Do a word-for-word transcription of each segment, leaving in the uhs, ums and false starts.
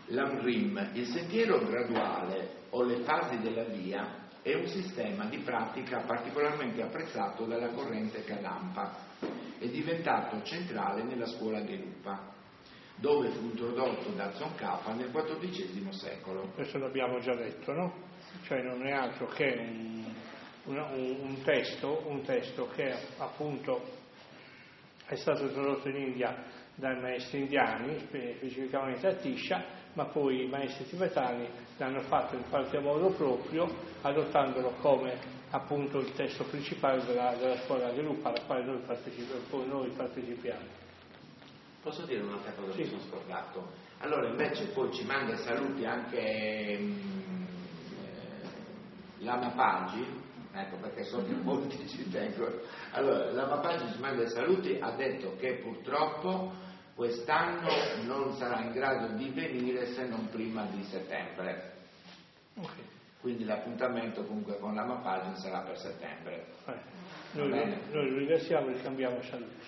L'Amrim, il sentiero graduale o le fasi della via, è un sistema di pratica particolarmente apprezzato dalla corrente Kadampa. È diventato centrale nella scuola Gelupa, dove fu introdotto da Tsongkhapa nel quattordicesimo secolo. Questo l'abbiamo già detto, no? Cioè non è altro che un, un, un, testo, un testo che appunto è stato introdotto in India dai maestri indiani, specificamente a Tisha, ma poi i maestri tibetani l'hanno fatto in qualche modo proprio, adottandolo come appunto il testo principale della, della scuola Gelupa, alla quale noi partecipiamo, poi noi partecipiamo. Posso dire un'altra cosa sì. che mi sono scordato? Allora invece poi ci manda saluti anche mh, eh, Lama Paggi, ecco perché so che molti ci tengono. Allora, Lama Paggi ci manda saluti, ha detto che purtroppo quest'anno non sarà in grado di venire se non prima di settembre. Okay. Quindi l'appuntamento comunque con Lama Paggi sarà per settembre. Eh, noi, noi lo ringraziamo e ricambiamo saluti.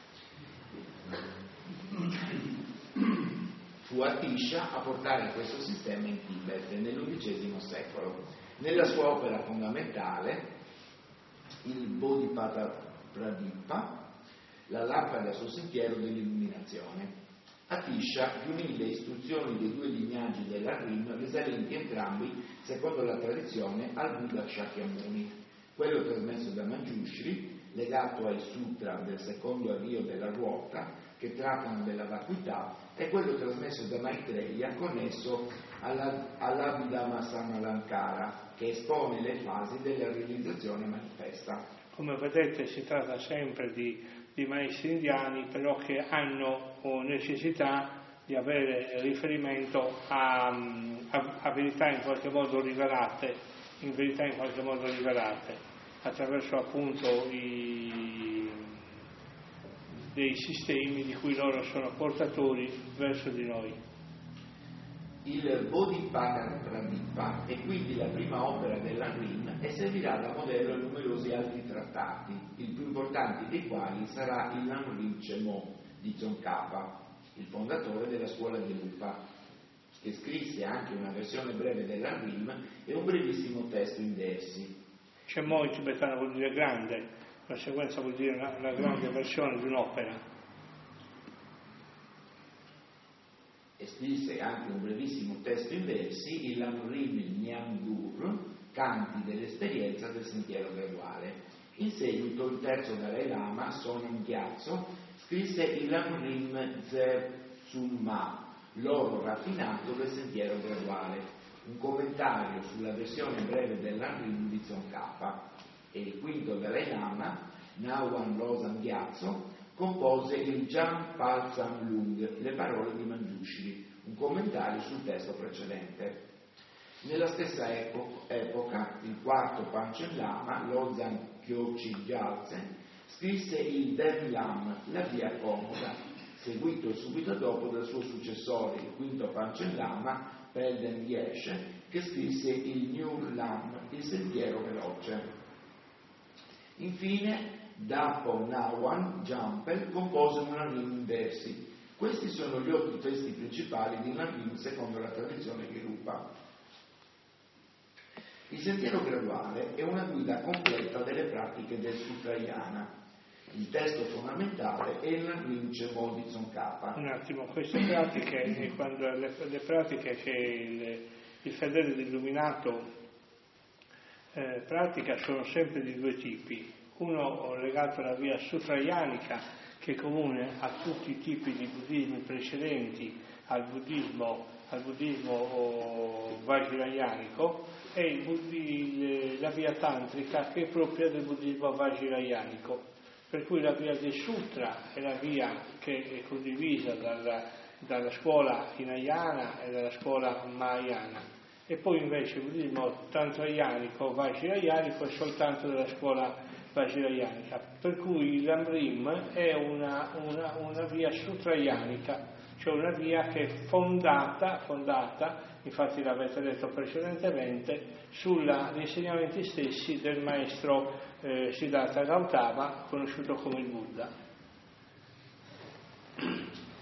Fu Atisha a portare questo sistema in Tibet nell'undicesimo secolo. Nella sua opera fondamentale, il Bodhipada Pradippa, la lampada sul sentiero dell'illuminazione. Atisha unì le istruzioni dei due lignaggi dell'Amrim, risalenti entrambi, secondo la tradizione, al Buddha Shakyamuni, quello trasmesso da Manjushri, legato ai sutra del secondo avvio della ruota, che trattano della vacuità, e quello trasmesso da Maitreya, connesso alla, all'Abhidhamma-samalankara, che espone le fasi della realizzazione manifesta. Come vedete si tratta sempre di, di maestri indiani, però che hanno necessità di avere riferimento a, a, a verità in qualche modo rivelate, in verità in qualche modo rivelate, attraverso appunto i, dei sistemi di cui loro sono portatori verso di noi. Il Bodhipada Pradippa è quindi la prima opera dell'Amrim e servirà da modello a numerosi altri trattati, il più importante dei quali sarà il Lamrim Chemo di Tsongkhapa, il fondatore della scuola Gelupa, che scrisse anche una versione breve dell'Amrim e un brevissimo testo in versi. Chemo in tibetano vuol dire grande, di conseguenza vuol dire una, una grande versione di un'opera. E scrisse anche un brevissimo testo in versi, il Lamrim Nyangdur, canti dell'esperienza del sentiero graduale. In seguito il terzo Dalai Lama, Sonam Gyatso, scrisse il Lamrim Zer Tsumma, l'oro raffinato del sentiero graduale, un commentario sulla versione breve dell'Amrim di Tsongkhapa. E il quinto Dalai Lama, Nawan Losam Gyatso, compose il Jam Palsam Lung, le parole di Manjushri, un commentario sul testo precedente. Nella stessa epo- epoca, il quarto Panchen Lama, Losam Kyochi Gyaltsen, scrisse il Den Lam, la via comoda, seguito subito dopo dal suo successore, il quinto Panchen Lama, Pelden Geshe, che scrisse il Nyur Lam, il sentiero veloce. Infine, Dapo Nawan Jampel compose un Lamrim in versi. Questi sono gli otto testi principali di Lamrim secondo la tradizione Gelupa. Il sentiero graduale è una guida completa delle pratiche del Sutrayana. Il testo fondamentale è il Lamrim Chemo di Tsongkhapa. Un attimo, queste pratiche, quando le, le pratiche che il, il fedele illuminato eh, pratica sono sempre di due tipi. Uno legato alla via sutrayanica, che è comune a tutti i tipi di buddismi precedenti al buddismo, al buddismo vajrayanico, e il buddhi, la via tantrica, che è propria del buddismo vajrayanico. Per cui la via del sutra è la via che è condivisa dalla, dalla scuola hinayana e dalla scuola mahayana. E poi invece il buddismo tantrayanico, vajrayanico, è soltanto della scuola vajrayanica, per cui l'Amrim è una, una, una via sutrayanica, cioè una via che è fondata, fondata, infatti l'avete detto precedentemente, sugli insegnamenti stessi del maestro eh, Siddhartha Gautama, conosciuto come il Buddha.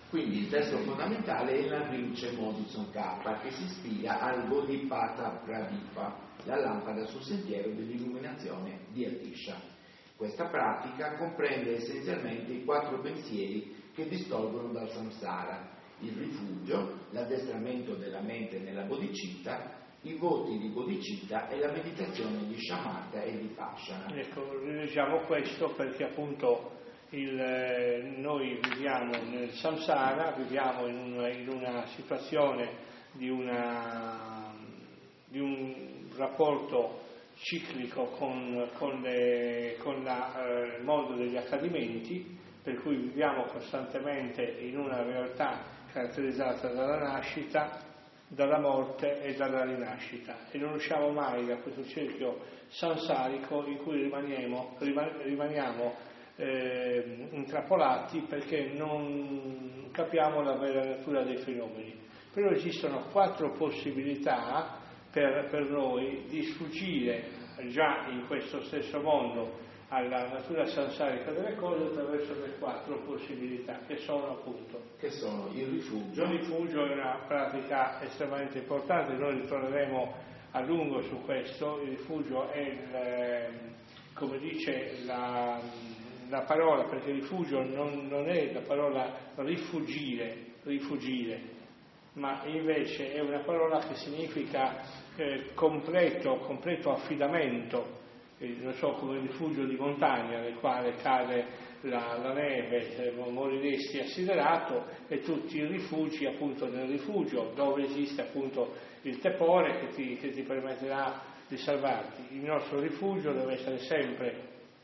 Quindi il testo fondamentale è la Rinche Modusum K, che si ispira al Bodhipata Pradipa, la lampada sul sentiero dell'illuminazione di Atisha. Questa pratica comprende essenzialmente i quattro pensieri che distolgono dal samsara: il rifugio, l'addestramento della mente nella bodhicitta, i voti di bodhicitta e la meditazione di shamatha e di vipassana. Ecco, rileggiamo questo perché appunto il, noi viviamo nel samsara, viviamo in una, in una situazione di, una, di un rapporto ciclico con, con, le, con la, eh, il mondo degli accadimenti, per cui viviamo costantemente in una realtà caratterizzata dalla nascita, dalla morte e dalla rinascita, e non usciamo mai da questo cerchio sansarico in cui rimaniamo, rimaniamo eh, intrappolati perché non capiamo la vera natura dei fenomeni. Però esistono quattro possibilità per, per noi di sfuggire già in questo stesso mondo alla natura sansarica delle cose attraverso le quattro possibilità, che sono appunto che sono il rifugio. Il rifugio è una pratica estremamente importante, noi ritorneremo a lungo su questo. Il rifugio è il, come dice la, la parola, perché rifugio non, non è la parola rifugire, rifugire, ma invece è una parola che significa eh, completo, completo affidamento. Non so, come il rifugio di montagna nel quale cade la, la neve, moriresti assiderato, e tutti i rifugi appunto nel rifugio dove esiste appunto il tepore che ti, che ti permetterà di salvarti. Il nostro rifugio deve essere sempre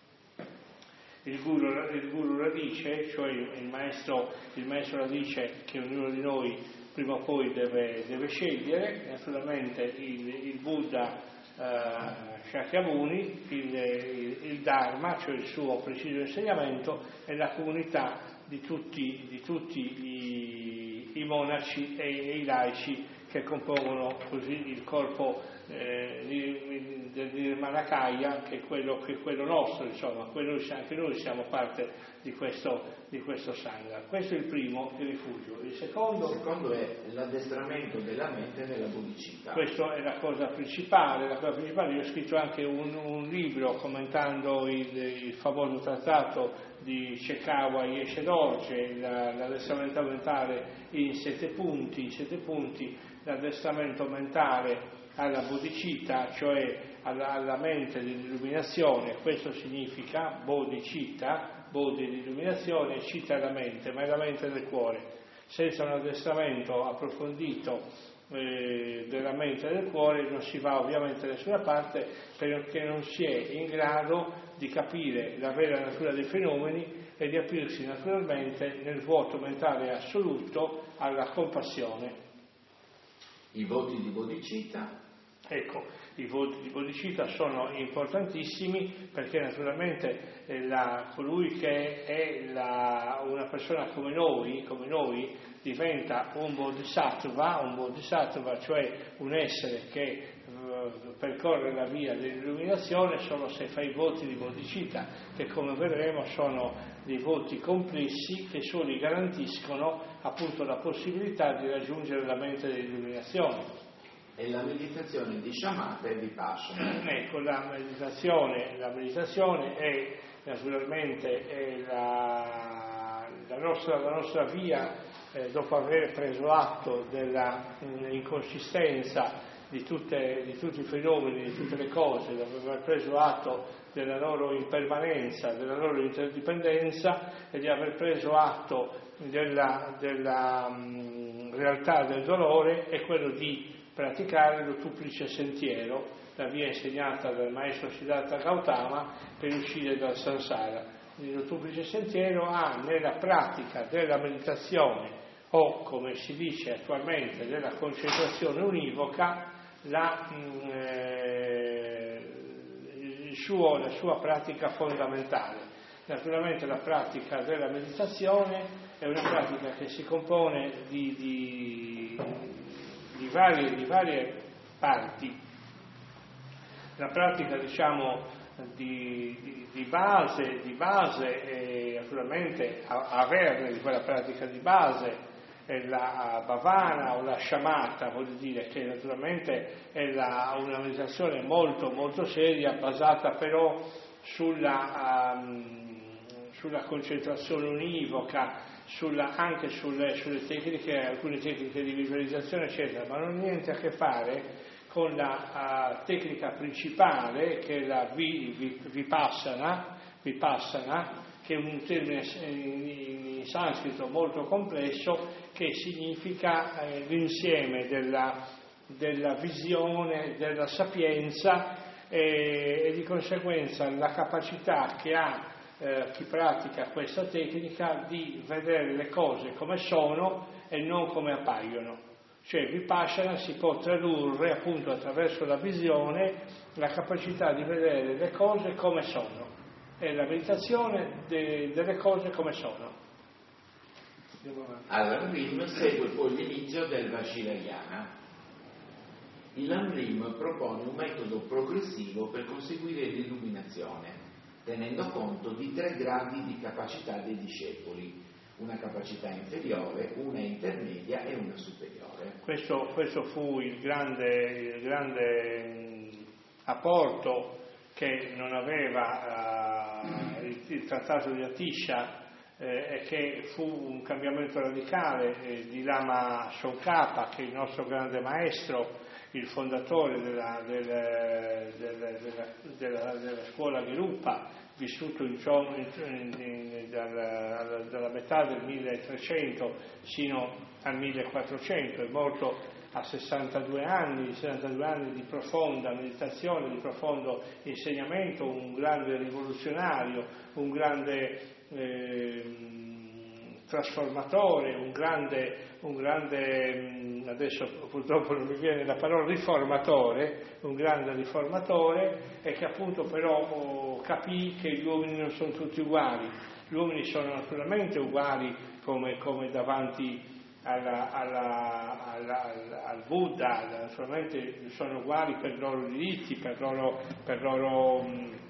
il guru, il guru radice, cioè il maestro, il maestro radice che ognuno di noi prima o poi deve, deve scegliere. Naturalmente il, il Buddha Uh, Shakyamuni, il, il, il Dharma, cioè il suo preciso insegnamento, e la comunità di tutti, di tutti i, i monaci e, e i laici che compongono così il corpo eh, di, di, di Manakaya, che è quello, che è quello nostro, insomma, quello, anche noi siamo parte di questo, di questo Sangha. Questo è il primo, il rifugio. Il secondo, il secondo è l'addestramento della mente nella bodhicitta. Questa è la cosa principale, la cosa principale. Io ho scritto anche un, un libro commentando il, il famoso trattato di Chekawa Yeshe Dorje, la, l'addestramento mentale in sette punti, in sette punti, l'addestramento mentale alla bodhicitta, cioè alla, alla mente dell'illuminazione. Questo significa bodhicitta, bodhi di illuminazione, citta la mente, ma è la mente del cuore. Senza un addestramento approfondito eh, della mente e del cuore non si va ovviamente da nessuna parte, perché non si è in grado di capire la vera natura dei fenomeni e di aprirsi naturalmente nel vuoto mentale assoluto alla compassione. I voti di bodhicitta. Ecco, i voti di bodhicitta sono importantissimi perché naturalmente eh, la, colui che è la, una persona come noi, come noi, diventa un bodhisattva, un bodhisattva, cioè un essere che eh, percorre la via dell'illuminazione solo se fa i voti di bodhicitta, che come vedremo sono dei voti complessi che soli garantiscono appunto la possibilità di raggiungere la mente dell'illuminazione. E la meditazione di shamatha e vipassana. Ecco, la meditazione, la meditazione è naturalmente è la, la, nostra, la nostra via, eh, dopo aver preso atto della mh, inconsistenza di, tutte, di tutti i fenomeni, di tutte le cose, dopo aver preso atto della loro impermanenza, della loro interdipendenza, e di aver preso atto della, della mh, realtà del dolore, è quello di praticare l'ottuplice sentiero, la via insegnata dal maestro Siddhartha Gautama per uscire dal samsara. L'ottuplice sentiero ha nella pratica della meditazione, o come si dice attualmente della concentrazione univoca, la, eh, il suo, la sua pratica fondamentale. Naturalmente la pratica della meditazione è una pratica che si compone di, di Di varie, di varie parti. La pratica, diciamo, di, di, di base, di base e naturalmente averne di quella pratica di base è la bhavana o la shamatha, voglio dire che naturalmente è la, una meditazione molto molto seria, basata però sulla, um, sulla concentrazione univoca, sulla, anche sulle, sulle tecniche, alcune tecniche di visualizzazione eccetera, ma non ha niente a che fare con la uh, tecnica principale che è la vipassana, vipassana che è un termine in, in sanscrito molto complesso che significa eh, l'insieme della, della visione, della sapienza e, e di conseguenza la capacità che ha eh, chi pratica questa tecnica di vedere le cose come sono e non come appaiono. Cioè Vipassana si può tradurre appunto attraverso la visione, la capacità di vedere le cose come sono. È la meditazione de, delle cose come sono. All'Amrim segue poi l'inizio del Vajrayana. Il Amrim propone un metodo progressivo per conseguire l'illuminazione, tenendo conto di tre gradi di capacità dei discepoli, una capacità inferiore, una intermedia e una superiore. Questo, questo fu il grande, il grande apporto che non aveva uh, il, il trattato di Atisha, eh, e che fu un cambiamento radicale eh, di Lama Tsongkhapa, che è il nostro grande maestro, il fondatore della, della, della, della, della, della scuola Gelugpa, vissuto in, in, in, dalla, dalla metà del milletrecento sino al millequattrocento, è morto a sessantadue anni, sessantadue anni di profonda meditazione, di profondo insegnamento, un grande rivoluzionario, un grande eh, trasformatore, un grande, un grande, adesso purtroppo non mi viene la parola, riformatore, un grande riformatore, e che appunto però oh, capì che gli uomini non sono tutti uguali, gli uomini sono naturalmente uguali come, come davanti Alla, alla, alla, al Buddha, naturalmente sono uguali per i loro diritti, per loro, per loro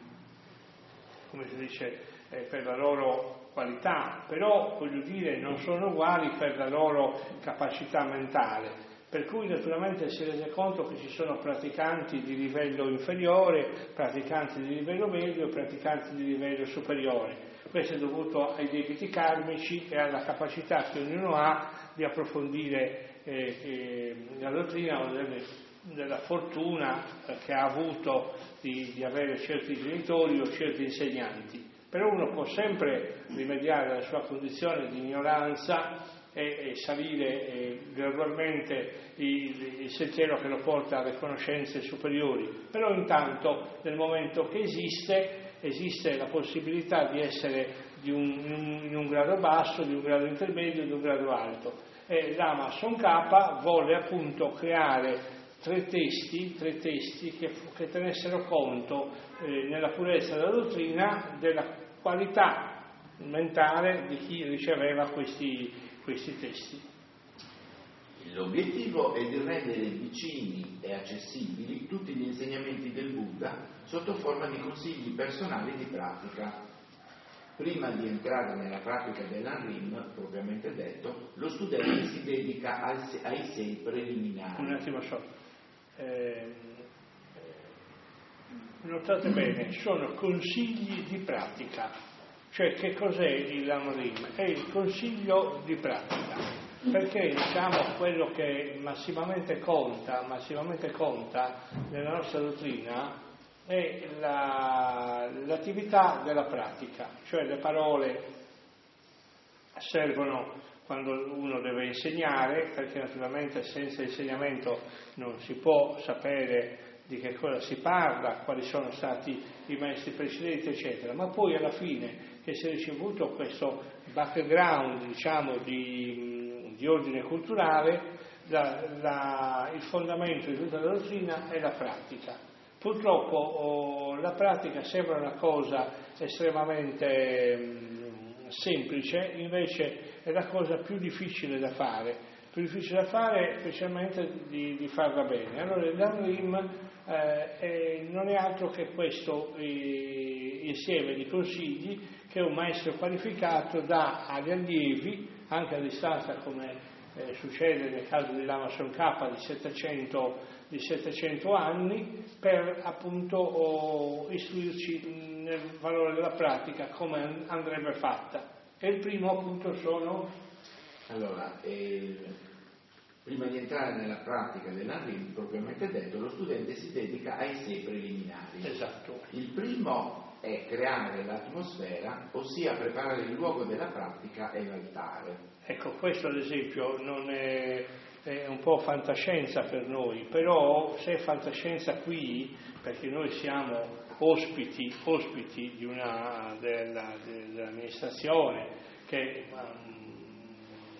come si dice, eh, per la loro qualità, però voglio dire non sono uguali per la loro capacità mentale, per cui naturalmente si rende conto che ci sono praticanti di livello inferiore, praticanti di livello medio, praticanti di livello superiore. Questo è dovuto ai debiti karmici e alla capacità che ognuno ha di approfondire eh, eh, la dottrina o delle, della fortuna eh, che ha avuto di, di avere certi genitori o certi insegnanti. Però uno può sempre rimediare alla sua condizione di ignoranza e, e salire eh, gradualmente il, il sentiero che lo porta alle conoscenze superiori. Però intanto, nel momento che esiste, esiste la possibilità di essere di un, in, un, in un grado basso, di un grado intermedio, di un grado alto. E Lama Tsongkhapa volle appunto creare tre testi, tre testi che, che tenessero conto eh, nella purezza della dottrina della qualità mentale di chi riceveva questi, questi testi. L'obiettivo è di rendere vicini e accessibili tutti gli insegnamenti del Buddha sotto forma di consigli personali di pratica. Prima di entrare nella pratica dell'Amrim, propriamente detto, lo studente si dedica ai, ai sei preliminari. Un attimo solo. Eh, notate bene, sono consigli di pratica. Cioè, che cos'è il Amrim? È il consiglio di pratica. Perché diciamo quello che massimamente conta, massimamente conta nella nostra dottrina è la, l'attività della pratica, cioè le parole servono quando uno deve insegnare, perché naturalmente senza insegnamento non si può sapere di che cosa si parla, quali sono stati i maestri precedenti, eccetera, ma poi alla fine che si è ricevuto questo background, diciamo, di, di ordine culturale, la, la, il fondamento di tutta la dottrina è la pratica. Purtroppo oh, la pratica sembra una cosa estremamente mh, semplice, invece è la cosa più difficile da fare, più difficile da fare, specialmente di, di farla bene. Allora il Lamrim eh, è, non è altro che questo eh, insieme di consigli che un maestro qualificato dà agli allievi, anche a distanza come eh, succede nel caso di Lama Tsongkhapa di settecento, di settecento anni, per appunto oh, istruirci nel valore della pratica come andrebbe fatta. E il primo appunto sono... Allora, eh, prima di entrare nella pratica dell'Lamrim, propriamente detto, lo studente si dedica ai sei preliminari. Esatto. Il primo è creare l'atmosfera, ossia preparare il luogo della pratica e l'altare. Ecco, questo ad esempio non è, è un po' fantascienza per noi, però se è fantascienza qui, perché noi siamo ospiti, ospiti di una, della, dell'amministrazione che um,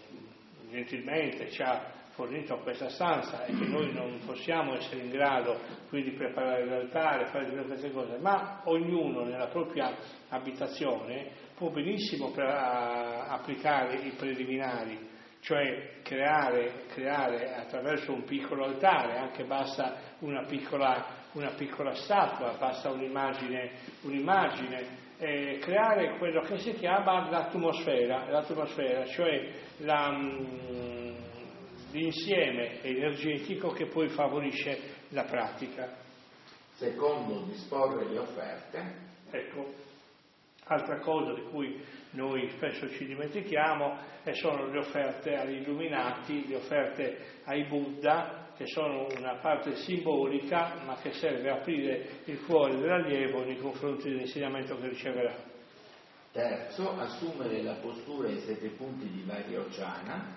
gentilmente ci ha fornito questa stanza e che noi non possiamo essere in grado qui di preparare l'altare, fare tutte queste cose, ma ognuno nella propria abitazione può benissimo per, a, applicare i preliminari, cioè creare, creare attraverso un piccolo altare, anche basta una piccola, una piccola statua, basta un'immagine, un'immagine eh, creare quello che si chiama l'atmosfera, l'atmosfera, cioè la, mh, l'insieme energetico che poi favorisce la pratica. Secondo, disporre le offerte. Ecco, altra cosa di cui noi spesso ci dimentichiamo e sono le offerte agli illuminati, le offerte ai Buddha, che sono una parte simbolica ma che serve a aprire il cuore dell'allievo nei confronti dell'insegnamento che riceverà. Terzo, assumere la postura ai sette punti di Vairocana.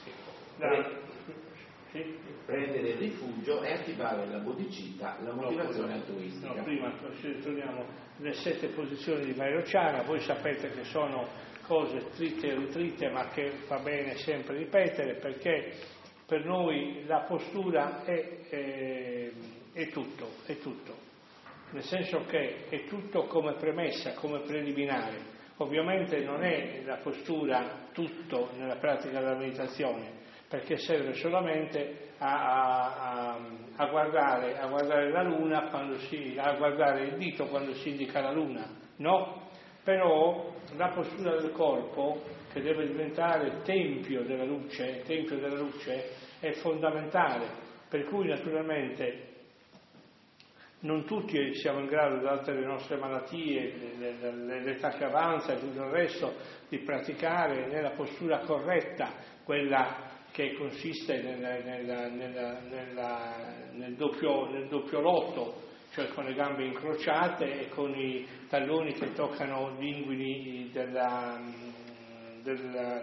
La, sì. Prendere rifugio e attivare la bodhicitta, la motivazione no, altruistica. No, prima torniamo le sette posizioni di Vairocana. Voi sapete che sono cose tritte e ritritte, ma che va bene sempre ripetere, perché per noi la postura è, è, è tutto, è tutto, nel senso che è tutto come premessa, come preliminare. Ovviamente non è la postura tutto nella pratica della meditazione, perché serve solamente a, a, a, guardare, a guardare la luna quando si, a guardare il dito quando si indica la luna, no? Però la postura del corpo, che deve diventare tempio della luce, tempio della luce, è fondamentale, per cui naturalmente non tutti siamo in grado, date le nostre malattie, l'età che avanza e tutto il resto, di praticare nella postura corretta, quella che consiste nella, nella, nella, nella, nel, doppio, nel doppio lotto, cioè con le gambe incrociate e con i talloni che toccano gli inguini della, della,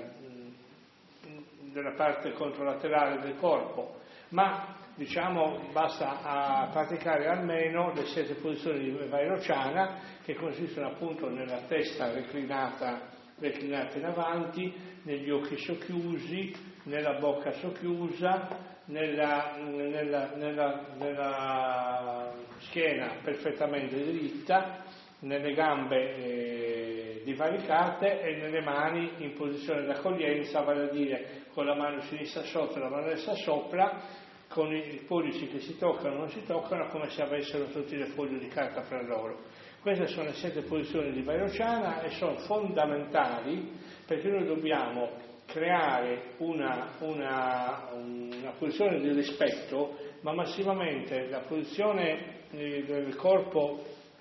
della parte controlaterale del corpo, ma diciamo basta a praticare almeno le sette posizioni di Vairocana, che consistono appunto nella testa reclinata, reclinata in avanti, negli occhi socchiusi, nella bocca socchiusa, nella, nella, nella, nella schiena perfettamente dritta, nelle gambe eh, divaricate e nelle mani in posizione d'accoglienza, vale a dire con la mano sinistra sotto e la mano destra sopra, con i pollici che si toccano o non si toccano, come se avessero tutti le foglie di carta fra loro. Queste sono le sette posizioni di Vairocana e sono fondamentali, perché noi dobbiamo creare una, una, una posizione di rispetto, ma massimamente la posizione eh, del corpo,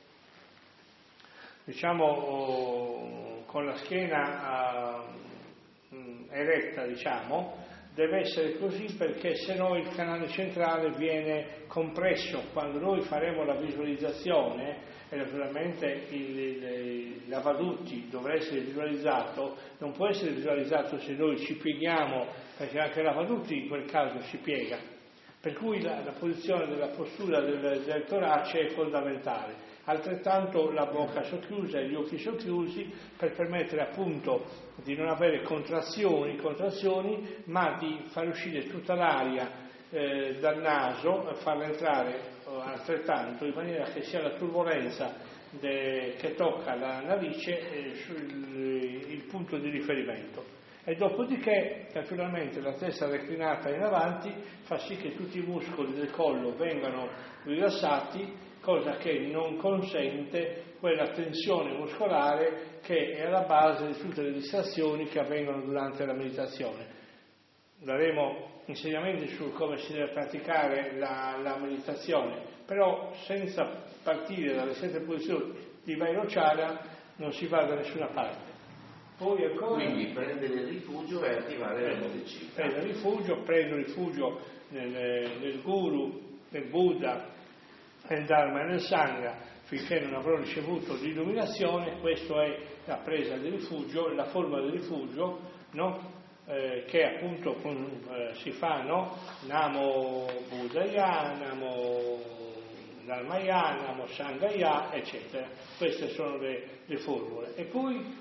diciamo, con la schiena eh, eretta, diciamo, deve essere così, perché se no il canale centrale viene compresso. Quando noi faremo la visualizzazione, e naturalmente il, il, l'avadutti dovrà essere visualizzato, non può essere visualizzato se noi ci pieghiamo, perché anche l'avadutti in quel caso si piega, per cui la, la posizione della postura del, del torace è fondamentale, altrettanto la bocca socchiusa e gli occhi socchiusi, per permettere appunto di non avere contrazioni, contrazioni, ma di far uscire tutta l'aria eh, dal naso, farla entrare altrettanto, in maniera che sia la turbolenza de, che tocca la narice eh, sul, il punto di riferimento. E dopodiché, naturalmente, la testa reclinata in avanti fa sì che tutti i muscoli del collo vengano rilassati, cosa che non consente quella tensione muscolare che è alla base di tutte le distrazioni che avvengono durante la meditazione. Daremo insegnamenti su come si deve praticare la, la meditazione, però senza partire dalle sette posizioni di Vairochara non si va da nessuna parte. Poi ancora, quindi prendere rifugio e attivare la bodhicitta. Prendo rifugio, prendo rifugio nel, nel Guru, nel Buddha, nel Dharma e nel Sangha, finché non avrò ricevuto l'illuminazione. Questa è la presa del rifugio, la forma del rifugio, no? Eh, che appunto con, eh, si fa, no? Namo Buddhaya, Namo Dharmaya, Namo Sanghaya, eccetera. Queste sono le, le formule. E poi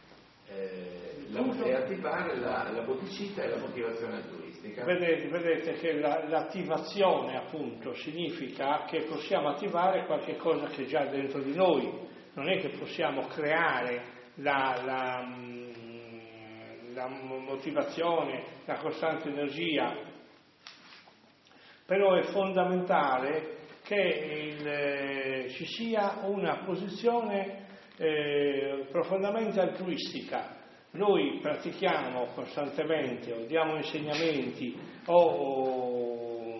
Eh, la, e attivare la, la bodhicitta e la motivazione altruistica. Vedete, vedete che la, l'attivazione appunto significa che possiamo attivare qualche cosa che è già dentro di noi, non è che possiamo creare la, la, la motivazione, la costante energia, però è fondamentale che il, ci sia una posizione Eh, profondamente altruistica. Noi pratichiamo costantemente o diamo insegnamenti o, o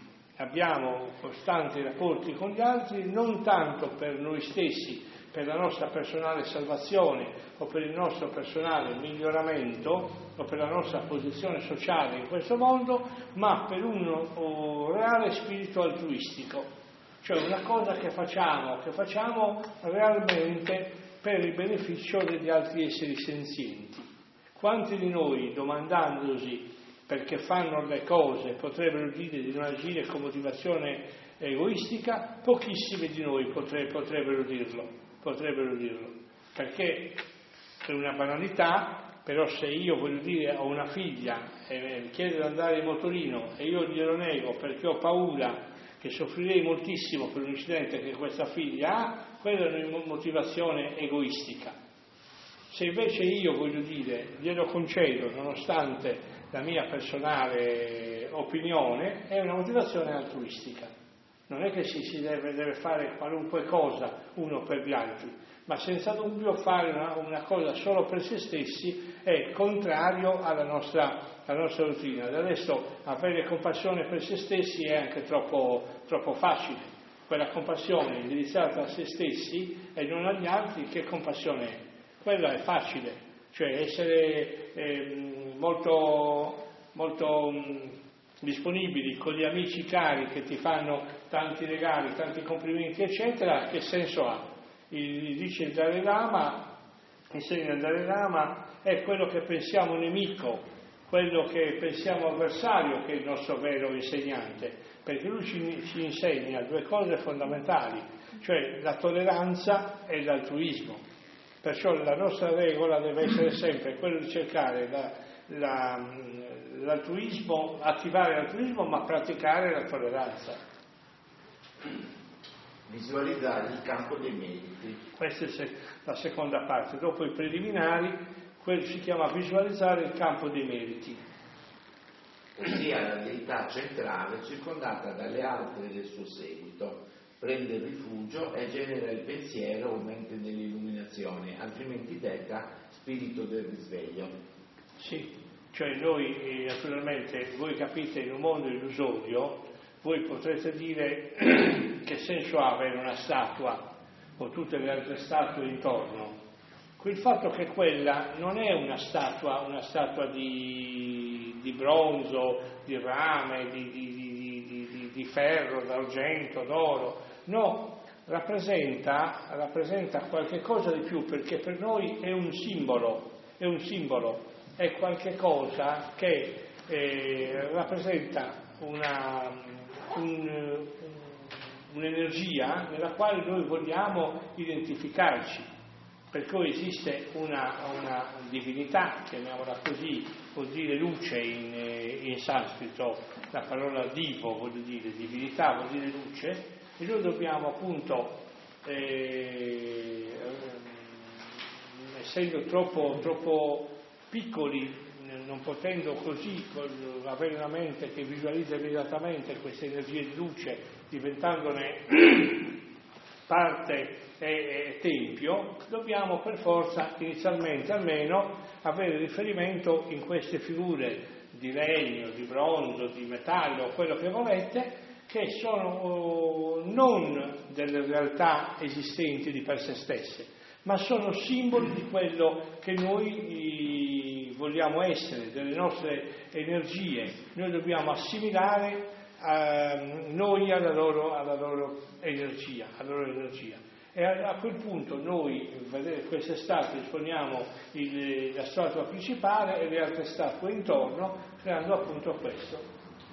abbiamo costanti rapporti con gli altri non tanto per noi stessi, per la nostra personale salvazione o per il nostro personale miglioramento o per la nostra posizione sociale in questo mondo, ma per un un reale spirito altruistico. Cioè una cosa che facciamo, che facciamo realmente per il beneficio degli altri esseri senzienti. Quanti di noi, domandandosi perché fanno le cose, potrebbero dire di non agire con motivazione egoistica? Pochissimi di noi potre, potrebbero dirlo, potrebbero dirlo. Perché è una banalità, però se io voglio dire ho una figlia e mi chiede di andare in motorino e io glielo nego perché ho paura che soffrirei moltissimo per un incidente che questa figlia ha, quella è una motivazione egoistica. Se invece io voglio dire, glielo concedo nonostante la mia personale opinione, è una motivazione altruistica. Non è che si, si deve, deve fare qualunque cosa uno per gli altri, ma senza dubbio fare una, una cosa solo per se stessi è contrario alla nostra la nostra dottrina. Adesso avere compassione per se stessi è anche troppo, troppo facile. Quella compassione indirizzata a se stessi e non agli altri, che compassione è? Quella è facile, cioè essere eh, molto, molto mh, disponibili con gli amici cari che ti fanno tanti regali, tanti complimenti, eccetera. Che senso ha? Il, dice il Dalai Lama, insegna il Dalai Lama, è quello che pensiamo nemico, quello che pensiamo avversario che è il nostro vero insegnante, perché lui ci, ci insegna due cose fondamentali, cioè la tolleranza e l'altruismo. Perciò la nostra regola deve essere sempre quella di cercare la, la, l'altruismo, attivare l'altruismo, ma praticare la tolleranza. Visualizzare il campo dei meriti. Questa è la seconda parte. Dopo i preliminari, quello si chiama visualizzare il campo dei meriti. Ossia la deità centrale circondata dalle altre del suo seguito, prende rifugio e genera il pensiero o mente dell'illuminazione, altrimenti detta spirito del risveglio. Sì, cioè noi naturalmente, voi capite, in un mondo illusorio, voi potrete dire che senso ha avere una statua o tutte le altre statue intorno. Il fatto che quella non è una statua, una statua di, di bronzo, di rame, di, di, di, di, di ferro, d'argento, d'oro, no, rappresenta, rappresenta qualche cosa di più, perché per noi è un simbolo, è un simbolo, è qualche cosa che eh, rappresenta una, un, un'energia nella quale noi vogliamo identificarci. Per cui esiste una, una divinità, chiamiamola così, vuol dire luce in, in sanscrito, la parola divo vuol dire divinità, vuol dire luce, e noi dobbiamo appunto, eh, essendo troppo, troppo piccoli, non potendo così avere una mente che visualizza immediatamente queste energie di luce, diventandone parte e, e tempio, dobbiamo per forza inizialmente almeno avere riferimento in queste figure di legno, di bronzo, di metallo, quello che volete, che sono oh, non delle realtà esistenti di per sé stesse, ma sono simboli di quello che noi vogliamo essere, delle nostre energie. Noi dobbiamo assimilare eh, noi alla loro, alla loro energia, alla loro energia. E a, a quel punto noi, vedete, quest'estate esponiamo il, la statua principale e le altre statue intorno, creando appunto questo.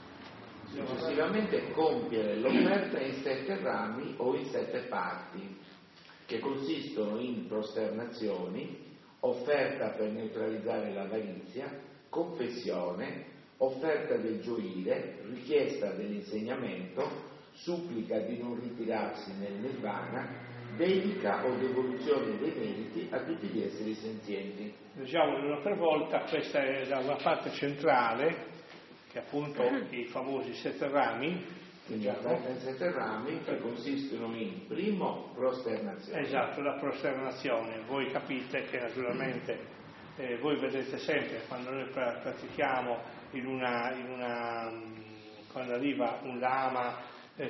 Successivamente compiere l'offerta in sette rami o in sette parti, che consistono in prosternazioni, offerta per neutralizzare l'avarizia, confessione, offerta del gioire, richiesta dell'insegnamento, supplica di non ritirarsi nel nirvana, dedica o devoluzione dei meriti a tutti gli esseri senzienti. Diciamo una per volta, questa è la, la parte centrale, che appunto i famosi sette rami. Quindi offerta in sette rami che consistono in primo prosternazione. Esatto, la prosternazione. Voi capite che naturalmente eh, voi vedete sempre quando noi pratichiamo in una, in una quando arriva un lama eh,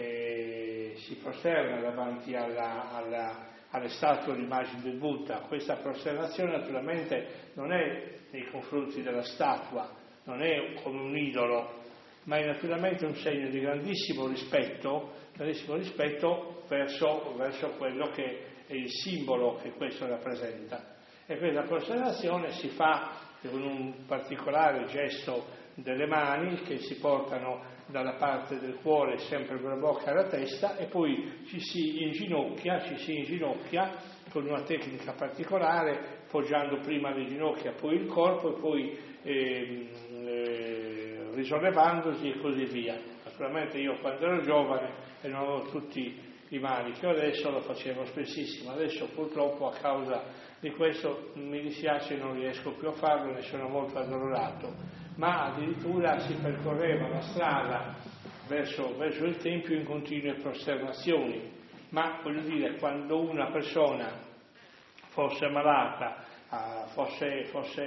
che si prosterna davanti alla, alla, alle statue o all'immagine del Buddha, questa prosternazione naturalmente non è nei confronti della statua, non è come un idolo, ma è naturalmente un segno di grandissimo rispetto, grandissimo rispetto verso, verso quello che è il simbolo che questo rappresenta. E questa prosternazione si fa con un particolare gesto delle mani che si portano dalla parte del cuore sempre per la bocca alla testa, e poi ci si inginocchia, ci si inginocchia con una tecnica particolare, poggiando prima le ginocchia, poi il corpo e poi eh, eh, risollevandosi e così via. Naturalmente io quando ero giovane e non avevo tutti i mali che ho adesso, lo facevo spessissimo. Adesso purtroppo a causa di questo mi dispiace, non riesco più a farlo, ne sono molto addolorato, ma addirittura si percorreva la strada verso, verso il Tempio in continue prosternazioni. Ma voglio dire, quando una persona fosse malata, Uh, fosse,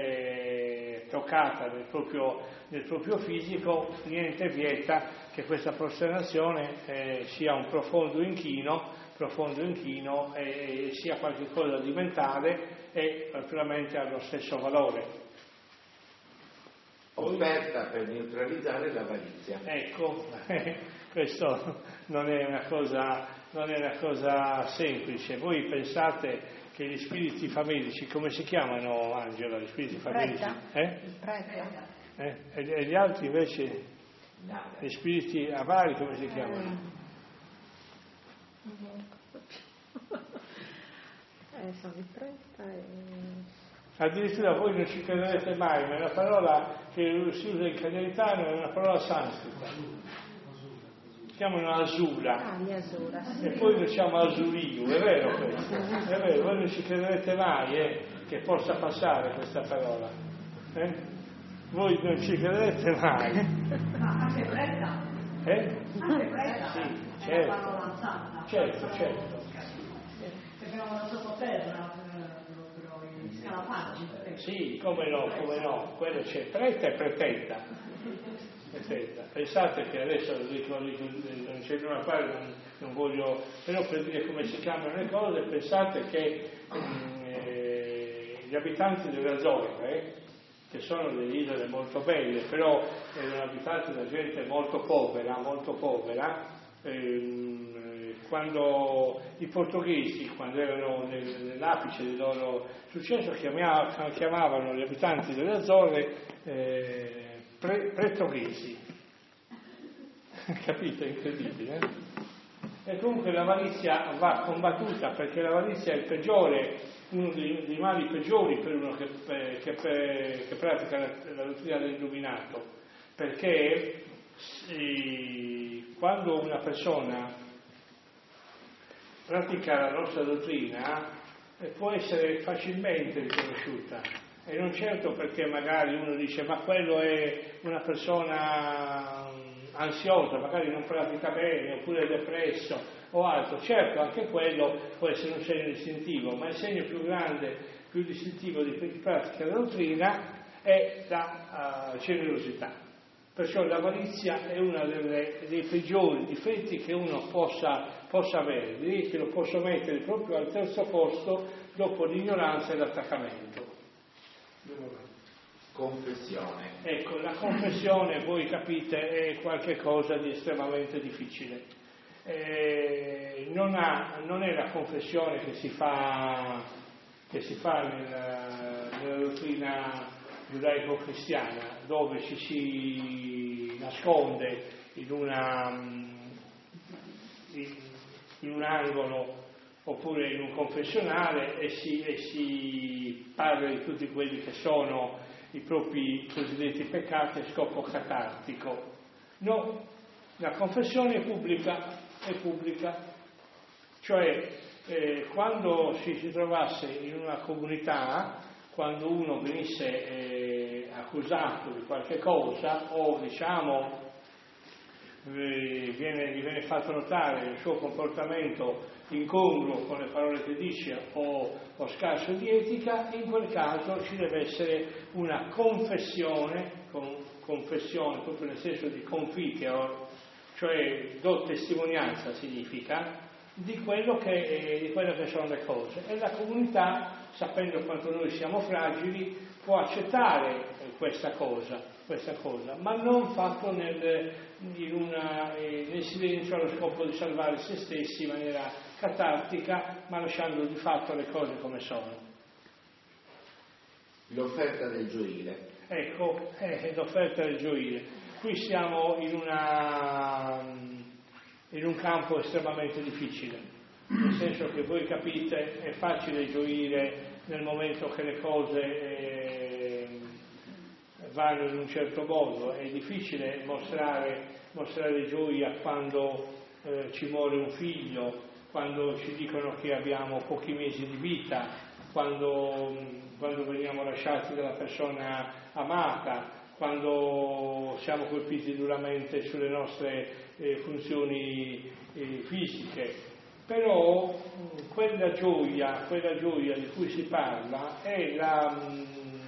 fosse toccata nel proprio, nel proprio fisico, niente vieta che questa prosternazione eh, sia un profondo inchino, profondo inchino e, e sia qualcosa di mentale e naturalmente ha lo stesso valore. Offerta per neutralizzare l'avarizia. Ecco, questo non è una cosa, non è una cosa semplice. Voi pensate che gli spiriti famelici, come si chiamano, Angela, gli spiriti famelici? Eh? Eh? E, e gli altri invece, gli spiriti avari, come si chiamano? Eh, sono il preta e... Addirittura voi non ci crederete mai, ma è una parola che si usa in Cagliaritano, è una parola sanscrita. Chiamano Asura, ah, Asura sì. E poi lo chiamo Asuriu, è vero questo, è vero, voi non ci crederete mai eh, che possa passare questa parola, eh? Voi non ci crederete mai. Ma anche preta? Eh? Anche preta? Sì, è una parola alzata. certo, certo. Perché non la sottoterra, proprio in scalafaggi. Sì, come no, come no, quello c'è, preta e pretetta. Pensate che adesso dico, dico, non c'è una parte, non, non voglio, però per dire come si chiamano le cose, pensate che eh, gli abitanti delle Azzorre, che sono delle isole molto belle, però erano abitate da gente molto povera, molto povera, eh, quando i portoghesi, quando erano nel, nell'apice del loro successo, chiamavano, chiamavano gli abitanti delle Azzorre eh, Pre, pretoghesi. Capite? Incredibile. Eh? E comunque l'avarizia va combattuta, perché l'avarizia è il peggiore, uno dei, dei mali peggiori per uno che, che, che pratica la, la dottrina dell'illuminato, perché si, quando una persona pratica la nostra dottrina eh, può essere facilmente riconosciuta. E non certo perché magari uno dice ma quello è una persona ansiosa, magari non pratica bene, oppure è depresso o altro. Certo, anche quello può essere un segno distintivo, ma il segno più grande, più distintivo di chi pratica la dottrina è la uh, generosità. Perciò l'avarizia è uno dei peggiori difetti che uno possa, possa avere. Direi che lo posso mettere proprio al terzo posto dopo l'ignoranza e l'attaccamento. Confessione. Ecco, la confessione, voi capite, è qualcosa di estremamente difficile. Eh, non, ha, non è la confessione che si fa, che si fa nella, nella dottrina giudaico-cristiana, dove ci si nasconde in, una, in, in un angolo oppure in un confessionale e si, e si parla di tutti quelli che sono i propri cosiddetti peccati a scopo catartico. No, la confessione è pubblica, è pubblica, cioè eh, quando si, si trovasse in una comunità, quando uno venisse eh, accusato di qualche cosa o diciamo eh, viene, gli viene fatto notare il suo comportamento incongruo con le parole che dice o, o scarso di etica, in quel caso ci deve essere una confessione, con, confessione proprio nel senso di confiteor, cioè do testimonianza significa, di quello che, eh, di quello che sono le cose. E la comunità, sapendo quanto noi siamo fragili, può accettare eh, questa cosa, questa cosa, ma non fatto nel, in una, eh, nel silenzio allo scopo di salvare se stessi in maniera catartica, ma lasciando di fatto le cose come sono. L'offerta del gioire. Ecco, è l'offerta del gioire. Qui siamo in, una, in un campo estremamente difficile, nel senso che voi capite, è facile gioire nel momento che le cose eh, vanno in un certo modo, è difficile mostrare, mostrare gioia quando eh, ci muore un figlio, quando ci dicono che abbiamo pochi mesi di vita, quando, quando veniamo lasciati dalla persona amata, quando siamo colpiti duramente sulle nostre eh, funzioni eh, fisiche. Però mh, quella gioia, quella gioia di cui si parla è la mh,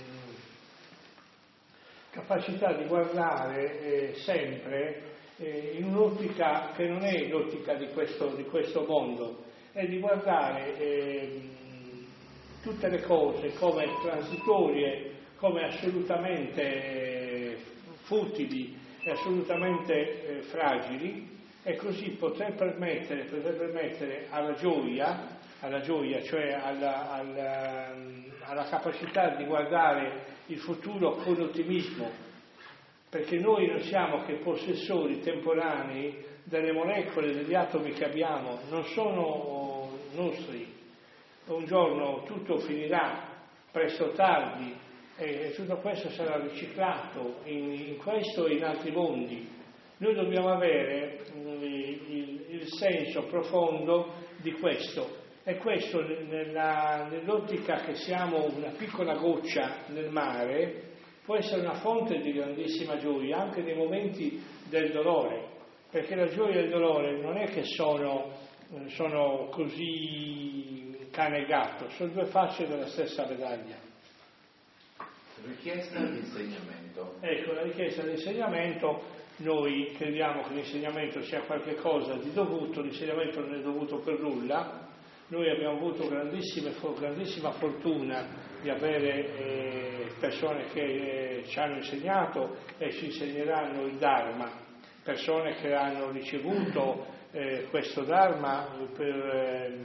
capacità di guardare eh, sempre eh, in un'ottica che non è l'ottica di questo, di questo mondo, è di guardare eh, tutte le cose come transitorie, come assolutamente eh, futili e assolutamente eh, fragili, e così poter permettere, poter permettere alla gioia, alla gioia, cioè alla, alla, alla capacità di guardare il futuro con ottimismo, perché noi non siamo che possessori temporanei delle molecole, degli atomi che abbiamo, non sono nostri. Un giorno tutto finirà, presto o tardi, e tutto questo sarà riciclato in, in questo e in altri mondi. Noi dobbiamo avere il, il, il senso profondo di questo, e questo nella, nell'ottica che siamo una piccola goccia nel mare può essere una fonte di grandissima gioia anche nei momenti del dolore, perché la gioia e il dolore non è che sono, sono così cane e gatto, sono due facce della stessa medaglia. Richiesta di insegnamento. Ecco, la richiesta di insegnamento, noi crediamo che l'insegnamento sia qualcosa di dovuto, l'insegnamento non è dovuto per nulla. Noi abbiamo avuto grandissima, grandissima fortuna di avere eh, persone che eh, ci hanno insegnato e ci insegneranno il Dharma, persone che hanno ricevuto eh, questo Dharma per, eh,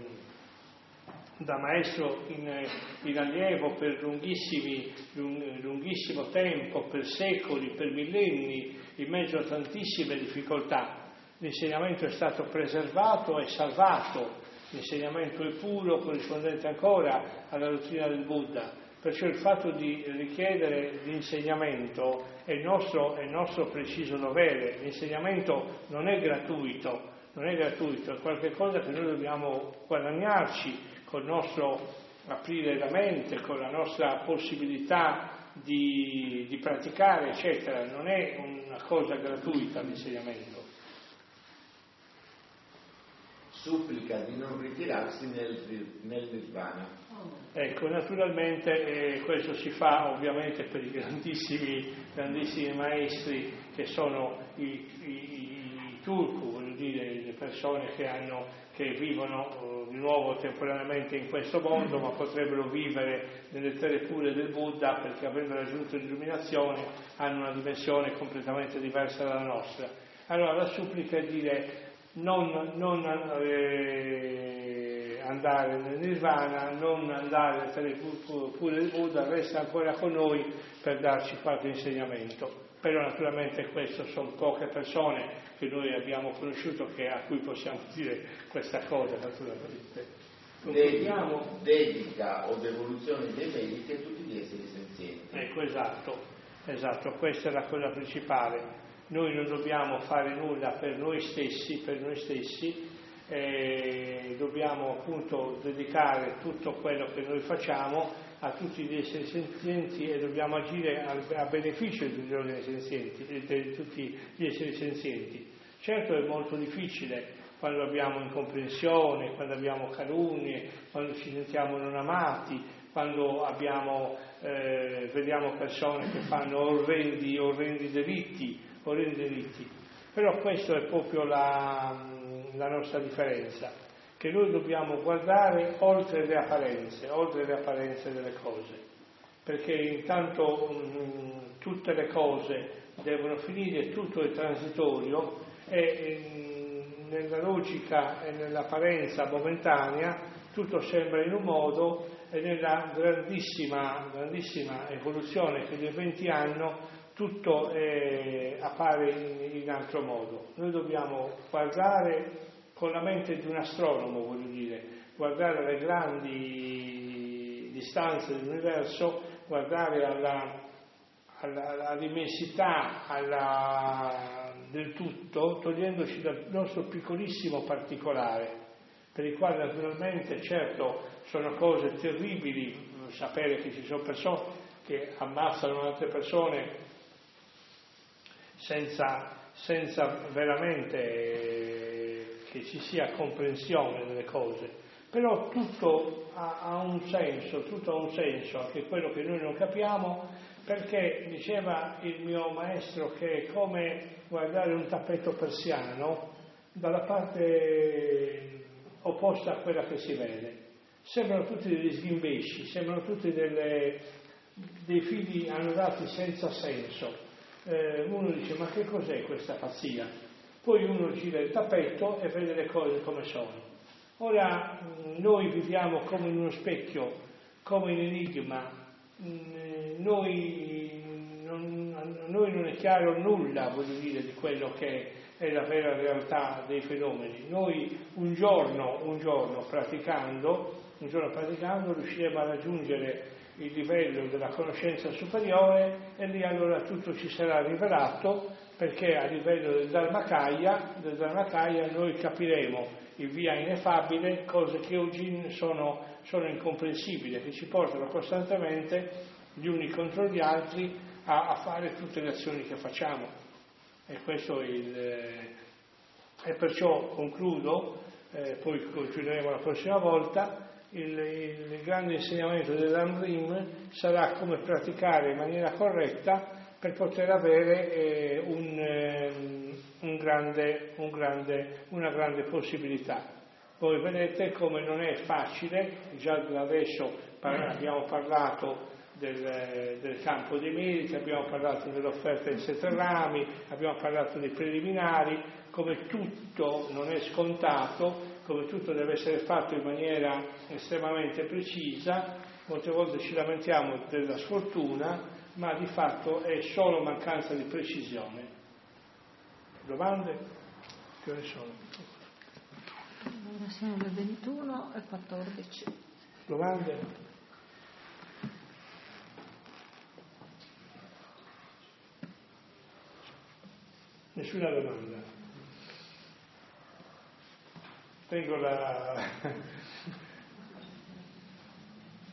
da maestro in, in allievo per lunghissimi, lung, lunghissimo tempo, per secoli, per millenni, in mezzo a tantissime difficoltà. L'insegnamento è stato preservato e salvato. L'insegnamento è puro, corrispondente ancora alla dottrina del Buddha, perciò il fatto di richiedere l'insegnamento è il nostro, è il nostro preciso dovere. L'insegnamento non è gratuito, non è gratuito, è qualcosa che noi dobbiamo guadagnarci col nostro aprire la mente, con la nostra possibilità di, di praticare, eccetera. Non è una cosa gratuita l'insegnamento. Supplica di non ritirarsi nel, nel nirvana. Ecco, naturalmente eh, questo si fa ovviamente per i grandissimi, grandissimi maestri che sono i, i, i turco, voglio dire, le persone che, hanno, che vivono uh, di nuovo temporaneamente in questo mondo, ma potrebbero vivere nelle terre pure del Buddha, perché avendo raggiunto l'illuminazione hanno una dimensione completamente diversa dalla nostra. Allora la supplica è dire non, non eh, andare nel nirvana, non andare nelle terre pure del Buddha, resta ancora con noi per darci qualche insegnamento. Però naturalmente questo sono poche persone che noi abbiamo conosciuto che, a cui possiamo dire questa cosa, naturalmente. Dedica, dedica o devoluzione dei meriti a tutti gli esseri senzienti. Ecco, esatto, esatto, questa è la cosa principale. Noi non dobbiamo fare nulla per noi stessi, per noi stessi, eh, dobbiamo appunto dedicare tutto quello che noi facciamo a tutti gli esseri senzienti e dobbiamo agire a, a beneficio di tutti gli esseri senzienti, di tutti gli esseri senzienti. Certo è molto difficile quando abbiamo incomprensione, quando abbiamo calunnie, quando ci sentiamo non amati, quando abbiamo, eh, vediamo persone che fanno orrendi, orrendi delitti, orrendi delitti. Però questa è proprio la, la nostra differenza, che noi dobbiamo guardare oltre le apparenze, oltre le apparenze delle cose, perché intanto mh, tutte le cose devono finire, tutto è transitorio e mh, nella logica e nell'apparenza momentanea tutto sembra in un modo e nella grandissima, grandissima evoluzione che gli eventi hanno tutto eh, appare in, in altro modo. Noi dobbiamo guardare con la mente di un astronomo, voglio dire, guardare alle grandi distanze dell'universo, guardare alla, alla, all'immensità alla, del tutto, togliendoci dal nostro piccolissimo particolare, per il quale naturalmente, certo, sono cose terribili, sapere che ci sono persone che ammazzano altre persone senza, senza veramente che ci sia comprensione delle cose, però tutto ha, ha un senso, tutto ha un senso, anche quello che noi non capiamo, perché diceva il mio maestro che è come guardare un tappeto persiano dalla parte opposta a quella che si vede. Sembrano tutti degli sghimbesci, sembrano tutti delle, dei fili annodati senza senso. Eh, uno dice: ma che cos'è questa pazzia? Poi uno gira il tappeto e vede le cose come sono. Ora noi viviamo come in uno specchio, come in enigma, noi non, a noi non è chiaro nulla, voglio dire, di quello che è la vera realtà dei fenomeni. Noi un giorno, un giorno praticando, un giorno praticando riusciremo a raggiungere il livello della conoscenza superiore e lì allora tutto ci sarà rivelato, perché a livello del Dharmakaya, del Dharmakaya noi capiremo in via ineffabile cose che oggi sono, sono incomprensibili, che ci portano costantemente gli uni contro gli altri a, a fare tutte le azioni che facciamo. E questo è il, eh, e perciò concludo, eh, poi continueremo la prossima volta. Il, il grande insegnamento dell'Amrim sarà come praticare in maniera corretta per poter avere eh, un, eh, un grande, un grande, una grande possibilità. Voi vedete come non è facile, già da adesso par- abbiamo parlato del, del campo dei meriti, abbiamo parlato dell'offerta in sette rami, abbiamo parlato dei preliminari, come tutto non è scontato, come tutto deve essere fatto in maniera estremamente precisa. Molte volte ci lamentiamo della sfortuna, ma di fatto è solo mancanza di precisione. Domande? Che ore sono? Allora siamo alle ventuno e quattordici. Domande? Nessuna domanda. Tengo la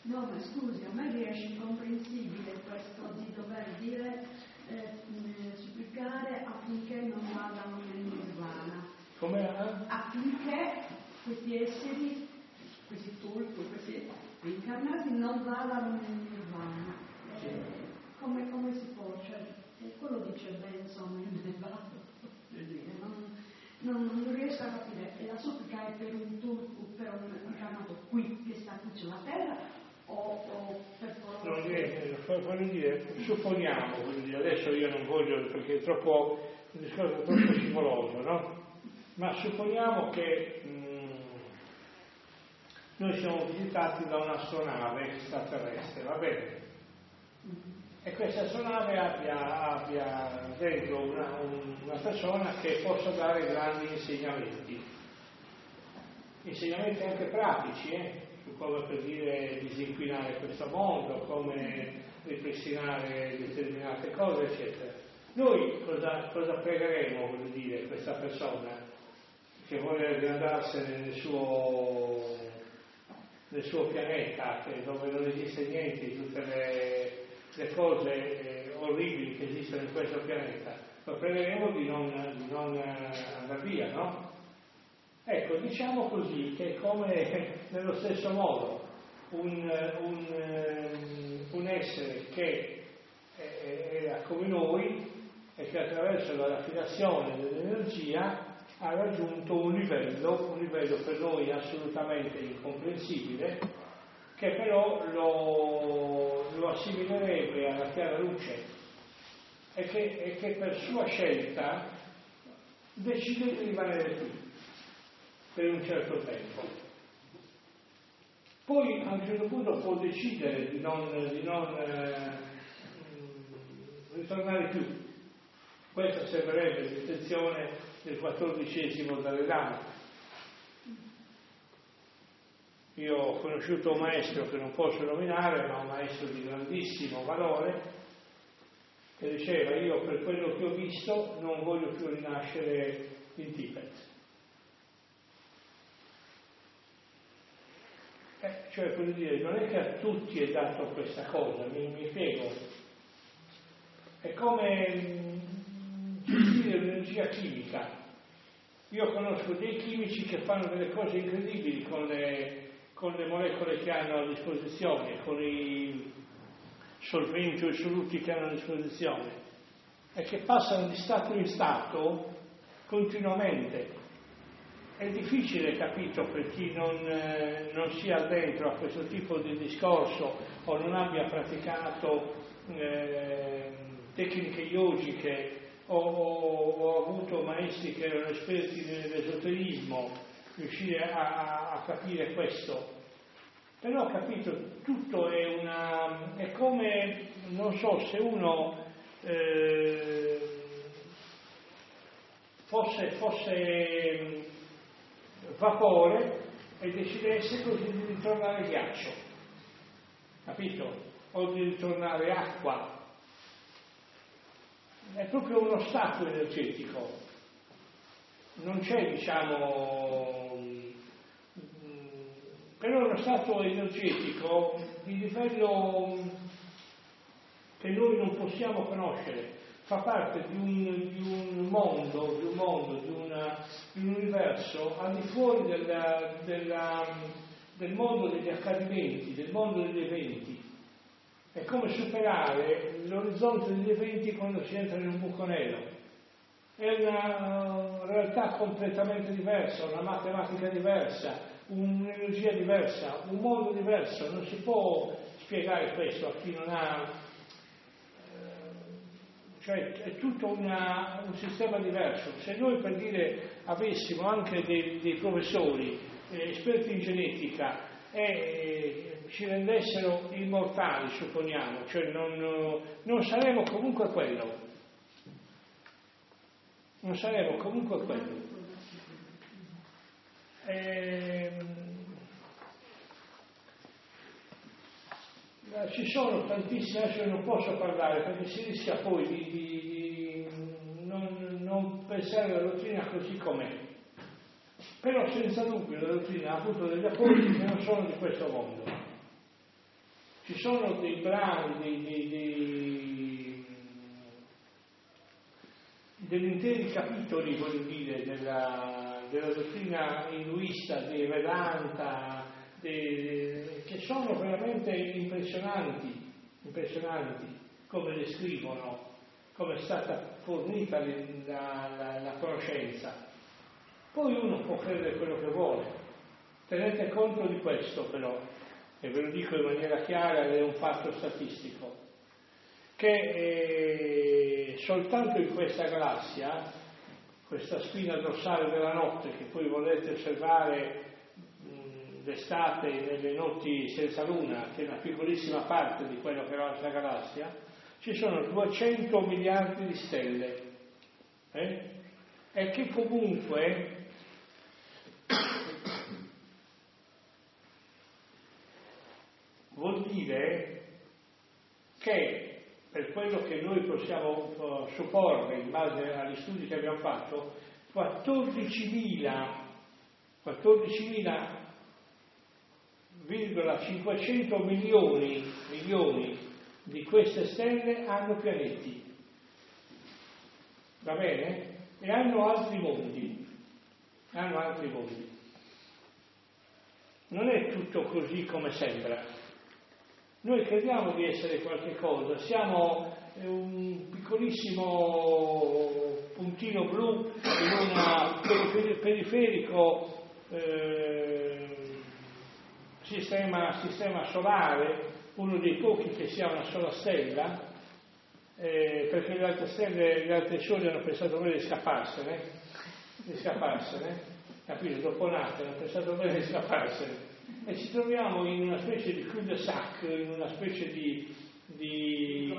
No, ma scusi, a me riesce incomprensibile questo di dover dire, eh, supplicare affinché non vadano nel nirvana. Come? Eh? Affinché questi esseri, questi tulpi, questi incarnati non vadano nel nirvana. Eh, come, come si può? Cioè, quello dice Benson in Nevato. Non, non, non riesco a capire. E la supplica è per un tulpo, per un incarnato qui che sta qui sulla terra o, o per coloro che... Voglio dire, supponiamo, voglio dire, adesso io non voglio perché è troppo, il discorso è troppo scivoloso, no? Ma supponiamo che mh, noi siamo visitati da un'astronave extraterrestre, va bene? E questa astronave abbia, abbia dentro una, una persona che possa dare grandi insegnamenti, insegnamenti anche pratici, eh? Su come per dire disinquinare questo mondo, come ripristinare determinate cose, eccetera. Noi cosa, cosa pregheremo, voglio dire, questa persona che vuole andarsene nel suo, nel suo pianeta, che dove non esiste niente di tutte le le cose eh, orribili che esistono in questo pianeta, lo pregheremo di non, di non eh, andare via, no? Ecco, diciamo così che come nello stesso modo un, un, un essere che era come noi e che attraverso la raffinazione dell'energia ha raggiunto un livello, un livello per noi assolutamente incomprensibile, che però lo, lo assimilerebbe alla chiara luce e che, e che per sua scelta decide di rimanere qui per un certo tempo. Poi a un certo punto può decidere di non, di non eh, ritornare più. Questa sembrerebbe l'intenzione del quattordicesimo Dalai Lama. Io ho conosciuto un maestro che non posso nominare, ma un maestro di grandissimo valore, che diceva: io per quello che ho visto non voglio più rinascere in Tibet. Eh, cioè, voglio dire, non è che a tutti è dato questa cosa, mi, mi spiego. È come gestire l'energia chimica. Io conosco dei chimici che fanno delle cose incredibili con le con le molecole che hanno a disposizione, con i solventi o i soluti che hanno a disposizione, e che passano di stato in stato continuamente. È difficile, capito, per chi non, eh, non sia dentro a questo tipo di discorso o non abbia praticato eh, tecniche yogiche o, o, o avuto maestri che erano esperti nell'esoterismo, riuscire a, a capire questo. Però, capito, tutto è una... è come, non so, se uno eh, fosse, fosse vapore e decidesse così di ritornare ghiaccio, capito? O di ritornare acqua. È proprio uno stato energetico. Non c'è, diciamo... però uno stato energetico di livello che noi non possiamo conoscere, fa parte di un, di un mondo, di un mondo, di, una, di un universo al di fuori della, della, del mondo degli accadimenti, del mondo degli eventi. È come superare l'orizzonte degli eventi quando si entra in un buco nero. È una realtà completamente diversa, una matematica diversa, un'energia diversa, un mondo diverso. Non si può spiegare questo a chi non ha... Eh, cioè è tutto una, un sistema diverso. Se noi, per dire, avessimo anche dei, dei professori eh, esperti in genetica e eh, ci rendessero immortali, supponiamo, cioè non, non saremo comunque quello. Non saremo comunque quello. Ehm, ci sono tantissime, adesso non posso parlare perché si rischia poi di, di, di non, non pensare alla dottrina così com'è. Però senza dubbio la dottrina ha avuto degli apporti che non sono di questo mondo. ci sono dei brani, dei, dei, dei, degli interi capitoli, voglio dire, della, della dottrina induista, dei Vedanta, dei, che sono veramente impressionanti, impressionanti come le scrivono, come è stata fornita la, la, la conoscenza. Poi uno può credere quello che vuole. Tenete conto di questo però, e ve lo dico in maniera chiara ed è un fatto statistico, che eh, soltanto in questa galassia, questa spina dorsale della notte che poi volete osservare mh, d'estate nelle notti senza luna, che è una piccolissima parte di quello che è la nostra galassia, ci sono duecento miliardi di stelle, eh? E che comunque vuol dire che, per quello che noi possiamo uh, supporre in base agli studi che abbiamo fatto, quattordicimila virgola cinquecento milioni, milioni di queste stelle hanno pianeti, va bene? E hanno altri mondi, hanno altri mondi. Non è tutto così come sembra. Noi crediamo di essere qualche cosa, siamo un piccolissimo puntino blu in un periferico eh, sistema, sistema solare, uno dei pochi che sia una sola stella, eh, perché le altre stelle, le altre soli hanno pensato bene di scapparsene, di scapparsene, capito? Dopo nate hanno pensato bene di scapparsene. E ci troviamo in una specie di cul-de-sac, in una specie di, di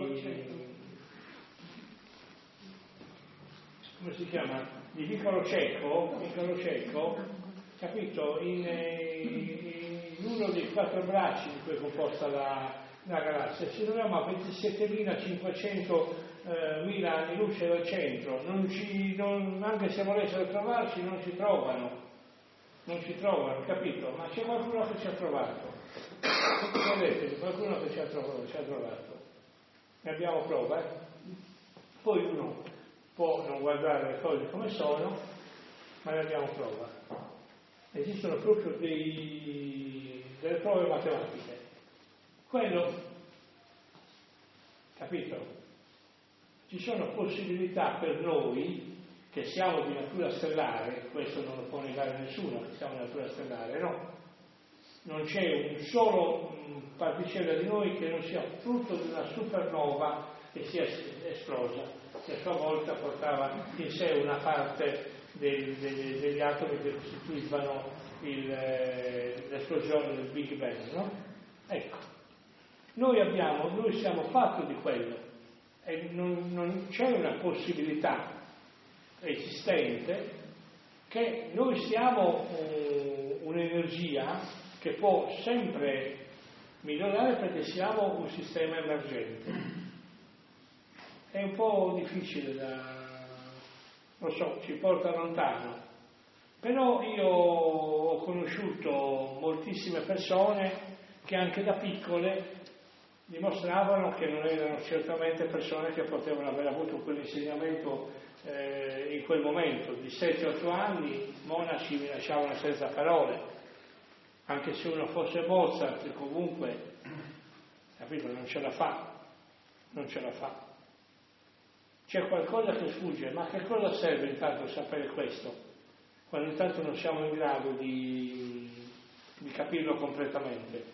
come si chiama? Di vicolo cieco, vicolo cieco, capito? In, in uno dei quattro bracci di cui è composta la, la galassia. Ci troviamo a ventisettemila-cinquecento eh, mila anni luce dal centro, non ci, non, anche se volessero trovarci non ci trovano. Non ci trovano, capito? Ma c'è qualcuno che ci ha trovato. Vedete, qualcuno che ci ha trovato, ci ha trovato. Ne abbiamo prova, eh? Poi uno può non guardare le cose come sono, ma ne abbiamo prova. Esistono proprio dei, delle prove matematiche. Quello, capito? Ci sono possibilità per noi che siamo di natura stellare, questo non lo può negare nessuno, che siamo di natura stellare, no. Non c'è un solo mh, particella di noi che non sia frutto di una supernova che sia esplosa, che a sua volta portava in sé una parte dei, dei, degli atomi che costituivano il, eh, l'esplosione del Big Bang, no? Ecco, noi abbiamo, noi siamo fatti di quello e non, non c'è una possibilità esistente che noi siamo uh, un'energia che può sempre migliorare perché siamo un sistema emergente. È un po' difficile da, lo so, ci porta lontano, però io ho conosciuto moltissime persone che anche da piccole dimostravano che non erano certamente persone che potevano aver avuto quell'insegnamento eh, in quel momento. Di sette otto anni monaci mi lasciavano senza parole, anche se uno fosse Mozart comunque, capito, non ce la fa, non ce la fa. C'è qualcosa che sfugge, ma che cosa serve intanto sapere questo, quando intanto non siamo in grado di, di capirlo completamente?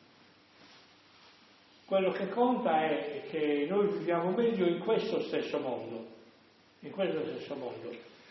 Quello che conta è che noi viviamo meglio in questo stesso mondo, in questo stesso mondo.